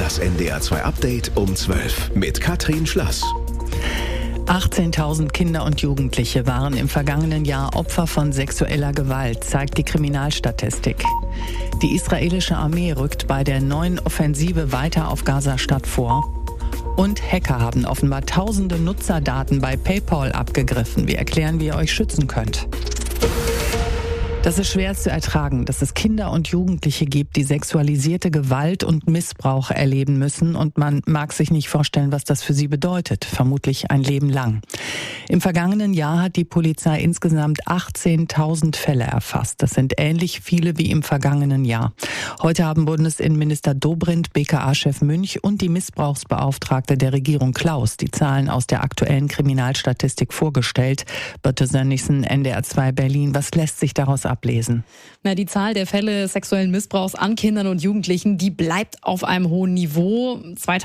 Das NDR2 Update um 12 mit Katrin Schlass. 18.000 Kinder und Jugendliche waren im vergangenen Jahr Opfer von sexueller Gewalt, zeigt die Kriminalstatistik. Die israelische Armee rückt bei der neuen Offensive weiter auf Gaza-Stadt vor. Und Hacker haben offenbar tausende Nutzerdaten bei PayPal abgegriffen. Wir erklären, wie ihr euch schützen könnt. Das ist schwer zu ertragen, dass es Kinder und Jugendliche gibt, die sexualisierte Gewalt und Missbrauch erleben müssen. Und man mag sich nicht vorstellen, was das für sie bedeutet. Vermutlich ein Leben lang. Im vergangenen Jahr hat die Polizei insgesamt 18.000 Fälle erfasst. Das sind ähnlich viele wie im vergangenen Jahr. Heute haben Bundesinnenminister Dobrindt, BKA-Chef Münch und die Missbrauchsbeauftragte der Regierung Klaus die Zahlen aus der aktuellen Kriminalstatistik vorgestellt. Birte Sönnigsen, NDR2 Berlin. Was lässt sich daraus ablesen? Die Zahl der Fälle sexuellen Missbrauchs an Kindern und Jugendlichen, die bleibt auf einem hohen Niveau.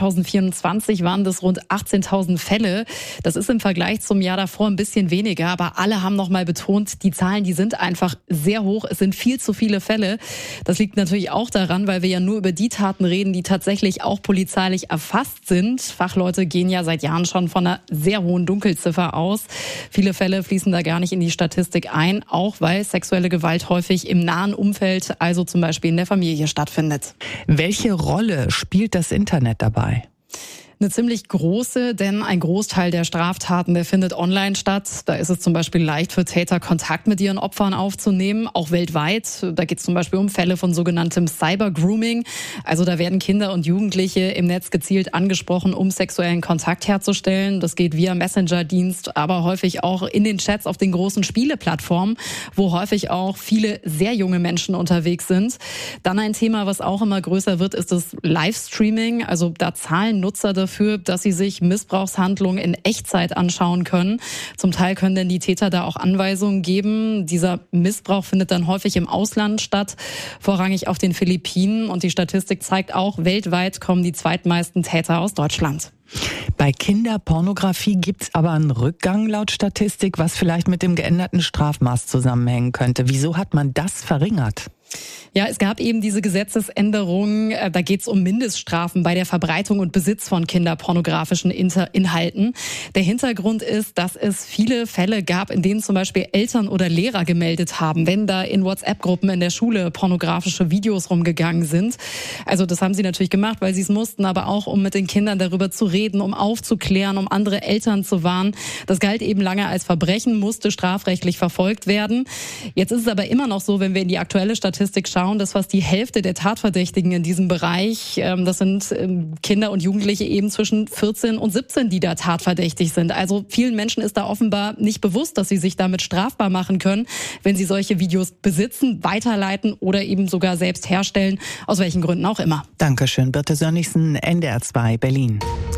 2024 waren das rund 18.000 Fälle. Das ist im Vergleich zum Jahr davor ein bisschen weniger, aber alle haben nochmal betont, die Zahlen, die sind einfach sehr hoch. Es sind viel zu viele Fälle. Das liegt natürlich auch daran, weil wir ja nur über die Taten reden, die tatsächlich auch polizeilich erfasst sind. Fachleute gehen ja seit Jahren schon von einer sehr hohen Dunkelziffer aus. Viele Fälle fließen da gar nicht in die Statistik ein, auch weil sexuelle Gewalt häufig im nahen Umfeld, also zum Beispiel in der Familie, stattfindet. Welche Rolle spielt das Internet dabei? Eine ziemlich große, denn ein Großteil der Straftaten, der findet online statt. Da ist es zum Beispiel leicht für Täter, Kontakt mit ihren Opfern aufzunehmen, auch weltweit. Da geht es zum Beispiel um Fälle von sogenanntem Cyber-Grooming. Also da werden Kinder und Jugendliche im Netz gezielt angesprochen, um sexuellen Kontakt herzustellen. Das geht via Messenger-Dienst, aber häufig auch in den Chats auf den großen Spieleplattformen, wo häufig auch viele sehr junge Menschen unterwegs sind. Dann ein Thema, was auch immer größer wird, ist das Livestreaming. Also da zahlen Nutzer dafür, dass sie sich Missbrauchshandlungen in Echtzeit anschauen können. Zum Teil können denn die Täter da auch Anweisungen geben. Dieser Missbrauch findet dann häufig im Ausland statt, vorrangig auf den Philippinen. Und die Statistik zeigt auch, weltweit kommen die zweitmeisten Täter aus Deutschland. Bei Kinderpornografie gibt's aber einen Rückgang laut Statistik, was vielleicht mit dem geänderten Strafmaß zusammenhängen könnte. Wieso hat man das verringert? Ja, es gab eben diese Gesetzesänderung, da geht es um Mindeststrafen bei der Verbreitung und Besitz von kinderpornografischen Inhalten. Der Hintergrund ist, dass es viele Fälle gab, in denen zum Beispiel Eltern oder Lehrer gemeldet haben, wenn da in WhatsApp-Gruppen in der Schule pornografische Videos rumgegangen sind. Also das haben sie natürlich gemacht, weil sie es mussten, aber auch um mit den Kindern darüber zu reden, um aufzuklären, um andere Eltern zu warnen. Das galt eben lange als Verbrechen, musste strafrechtlich verfolgt werden. Jetzt ist es aber immer noch so, wenn wir in die aktuelle Statistik schauen, dass fast die Hälfte der Tatverdächtigen in diesem Bereich, das sind Kinder und Jugendliche eben zwischen 14 und 17, die da tatverdächtig sind. Also vielen Menschen ist da offenbar nicht bewusst, dass sie sich damit strafbar machen können, wenn sie solche Videos besitzen, weiterleiten oder eben sogar selbst herstellen, aus welchen Gründen auch immer. Dankeschön, Birte Sönnigsen, NDR2 Berlin.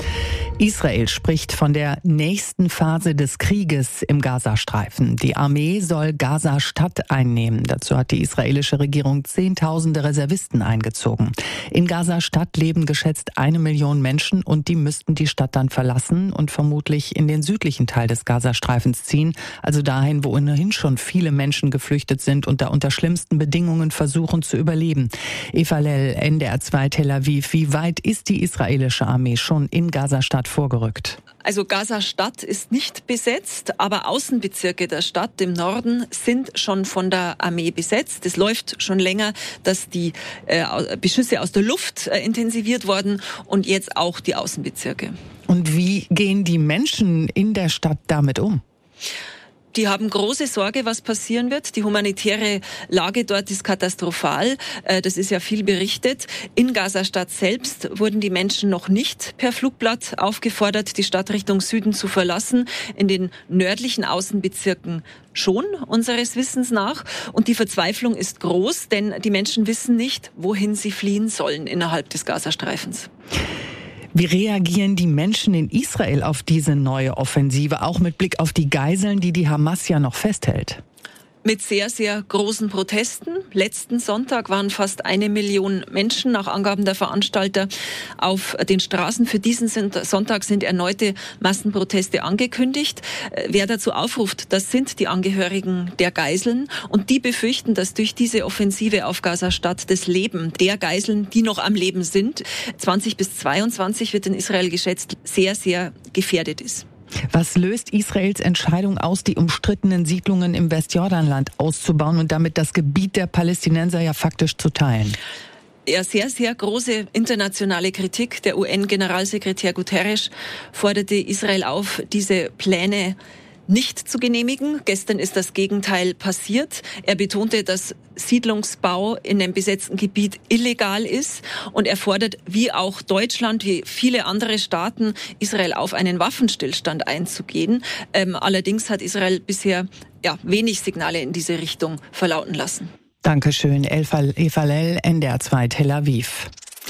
Israel spricht von der nächsten Phase des Krieges im Gazastreifen. Die Armee soll Gaza-Stadt einnehmen. Dazu hat die israelische Regierung Zehntausende Reservisten eingezogen. In Gaza-Stadt leben geschätzt 1 Million Menschen und die müssten die Stadt dann verlassen und vermutlich in den südlichen Teil des Gazastreifens ziehen, also dahin, wo ohnehin schon viele Menschen geflüchtet sind und da unter schlimmsten Bedingungen versuchen zu überleben. Eva Lell, NDR2 Tel Aviv. Wie weit ist die israelische Armee schon in Gaza-Stadt vorgerückt? Also Gaza-Stadt ist nicht besetzt, aber Außenbezirke der Stadt im Norden sind schon von der Armee besetzt. Es läuft schon länger, dass die Beschüsse aus der Luft intensiviert wurden und jetzt auch die Außenbezirke. Und wie gehen die Menschen in der Stadt damit um? Die haben große Sorge, was passieren wird. Die humanitäre Lage dort ist katastrophal. Das ist ja viel berichtet. In Gaza-Stadt selbst wurden die Menschen noch nicht per Flugblatt aufgefordert, die Stadt Richtung Süden zu verlassen. In den nördlichen Außenbezirken schon, unseres Wissens nach. Und die Verzweiflung ist groß, denn die Menschen wissen nicht, wohin sie fliehen sollen innerhalb des Gazastreifens. Wie reagieren die Menschen in Israel auf diese neue Offensive, auch mit Blick auf die Geiseln, die die Hamas ja noch festhält? Mit sehr, sehr großen Protesten. Letzten Sonntag waren fast 1 Million Menschen nach Angaben der Veranstalter auf den Straßen. Für diesen Sonntag sind erneute Massenproteste angekündigt. Wer dazu aufruft, das sind die Angehörigen der Geiseln. Und die befürchten, dass durch diese Offensive auf Gaza-Stadt das Leben der Geiseln, die noch am Leben sind, 20 bis 22 wird in Israel geschätzt, sehr, sehr gefährdet ist. Was löst Israels Entscheidung aus, die umstrittenen Siedlungen im Westjordanland auszubauen und damit das Gebiet der Palästinenser ja faktisch zu teilen? Ja, sehr, sehr große internationale Kritik. Der UN-Generalsekretär Guterres forderte Israel auf, diese Pläne nicht zu genehmigen. Gestern ist das Gegenteil passiert. Er betonte, dass Siedlungsbau in dem besetzten Gebiet illegal ist und er fordert, wie auch Deutschland, wie viele andere Staaten, Israel auf, einen Waffenstillstand einzugehen. Allerdings hat Israel bisher wenig Signale in diese Richtung verlauten lassen. Dankeschön, Eva Lell, NDR 2 Tel Aviv.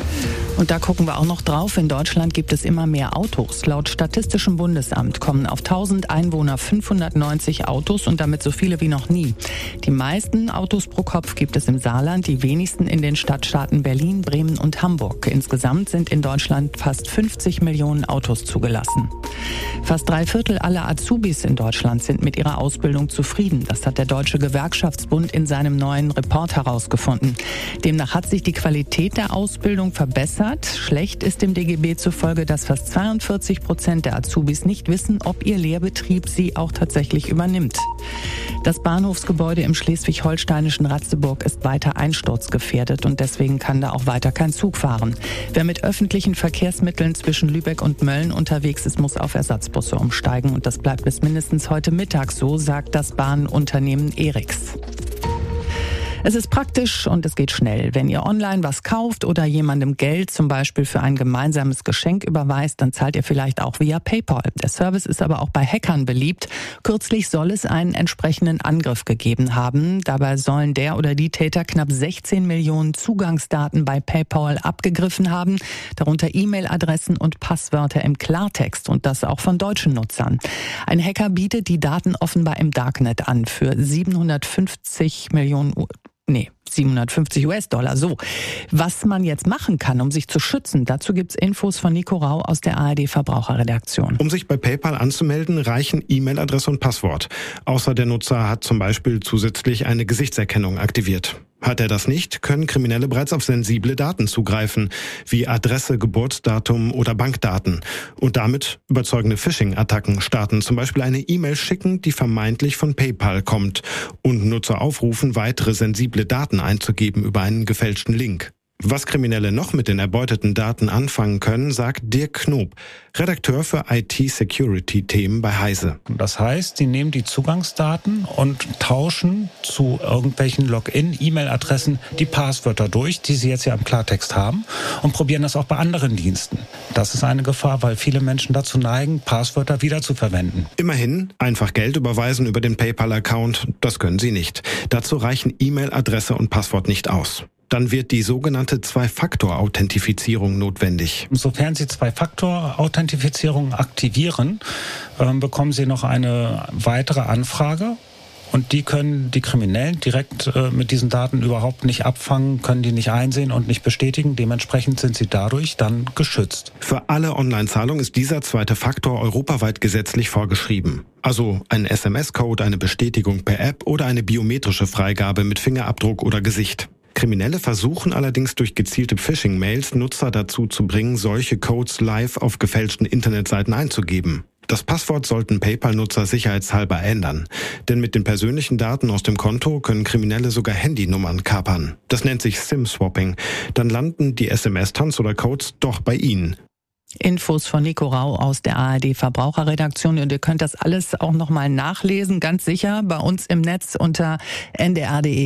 Und da gucken wir auch noch drauf. In Deutschland gibt es immer mehr Autos. Laut Statistischem Bundesamt kommen auf 1000 Einwohner 590 Autos und damit so viele wie noch nie. Die meisten Autos pro Kopf gibt es im Saarland, die wenigsten in den Stadtstaaten Berlin, Bremen und Hamburg. Insgesamt sind in Deutschland fast 50 Millionen Autos zugelassen. Fast 3/4 aller Azubis in Deutschland sind mit ihrer Ausbildung zufrieden. Das hat der Deutsche Gewerkschaftsbund in seinem neuen Report herausgefunden. Demnach hat sich die Qualität der Ausbildung verbessert. Schlecht ist dem DGB zufolge, dass fast 42% der Azubis nicht wissen, ob ihr Lehrbetrieb sie auch tatsächlich übernimmt. Das Bahnhofsgebäude im schleswig-holsteinischen Ratzeburg ist weiter einsturzgefährdet und deswegen kann da auch weiter kein Zug fahren. Wer mit öffentlichen Verkehrsmitteln zwischen Lübeck und Mölln unterwegs ist, muss auf Ersatzbusse umsteigen und das bleibt bis mindestens heute Mittag so, sagt das Bahnunternehmen ERIX. Es ist praktisch und es geht schnell. Wenn ihr online was kauft oder jemandem Geld zum Beispiel für ein gemeinsames Geschenk überweist, dann zahlt ihr vielleicht auch via PayPal. Der Service ist aber auch bei Hackern beliebt. Kürzlich soll es einen entsprechenden Angriff gegeben haben. Dabei sollen der oder die Täter knapp 16 Millionen Zugangsdaten bei PayPal abgegriffen haben, darunter E-Mail-Adressen und Passwörter im Klartext und das auch von deutschen Nutzern. Ein Hacker bietet die Daten offenbar im Darknet an für 750 US-Dollar. So, was man jetzt machen kann, um sich zu schützen, dazu gibt's Infos von Nico Rau aus der ARD Verbraucherredaktion. Um sich bei PayPal anzumelden, reichen E-Mail-Adresse und Passwort. Außer der Nutzer hat zum Beispiel zusätzlich eine Gesichtserkennung aktiviert. Hat er das nicht, können Kriminelle bereits auf sensible Daten zugreifen, wie Adresse, Geburtsdatum oder Bankdaten. Und damit überzeugende Phishing-Attacken starten, zum Beispiel eine E-Mail schicken, die vermeintlich von PayPal kommt und Nutzer aufrufen, weitere sensible Daten einzugeben über einen gefälschten Link. Was Kriminelle noch mit den erbeuteten Daten anfangen können, sagt Dirk Knob, Redakteur für IT-Security-Themen bei Heise. Das heißt, sie nehmen die Zugangsdaten und tauschen zu irgendwelchen Login-E-Mail-Adressen die Passwörter durch, die sie jetzt ja im Klartext haben, und probieren das auch bei anderen Diensten. Das ist eine Gefahr, weil viele Menschen dazu neigen, Passwörter wieder zu verwenden. Immerhin, einfach Geld überweisen über den PayPal-Account, das können sie nicht. Dazu reichen E-Mail-Adresse und Passwort nicht aus. Dann wird die sogenannte Zwei-Faktor-Authentifizierung notwendig. Sofern Sie Zwei-Faktor-Authentifizierung aktivieren, bekommen Sie noch eine weitere Anfrage. Und die können die Kriminellen direkt mit diesen Daten überhaupt nicht abfangen, können die nicht einsehen und nicht bestätigen. Dementsprechend sind sie dadurch dann geschützt. Für alle Online-Zahlungen ist dieser zweite Faktor europaweit gesetzlich vorgeschrieben. Also ein SMS-Code, eine Bestätigung per App oder eine biometrische Freigabe mit Fingerabdruck oder Gesicht. Kriminelle versuchen allerdings durch gezielte Phishing-Mails Nutzer dazu zu bringen, solche Codes live auf gefälschten Internetseiten einzugeben. Das Passwort sollten PayPal-Nutzer sicherheitshalber ändern. Denn mit den persönlichen Daten aus dem Konto können Kriminelle sogar Handynummern kapern. Das nennt sich SIM-Swapping. Dann landen die SMS-Tanz oder Codes doch bei Ihnen. Infos von Nico Rau aus der ARD Verbraucherredaktion und ihr könnt das alles auch nochmal nachlesen, ganz sicher, bei uns im Netz unter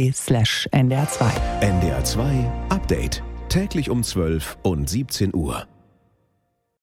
ndr.de/ndr2. NDR 2 Update. Täglich um 12 und 17 Uhr.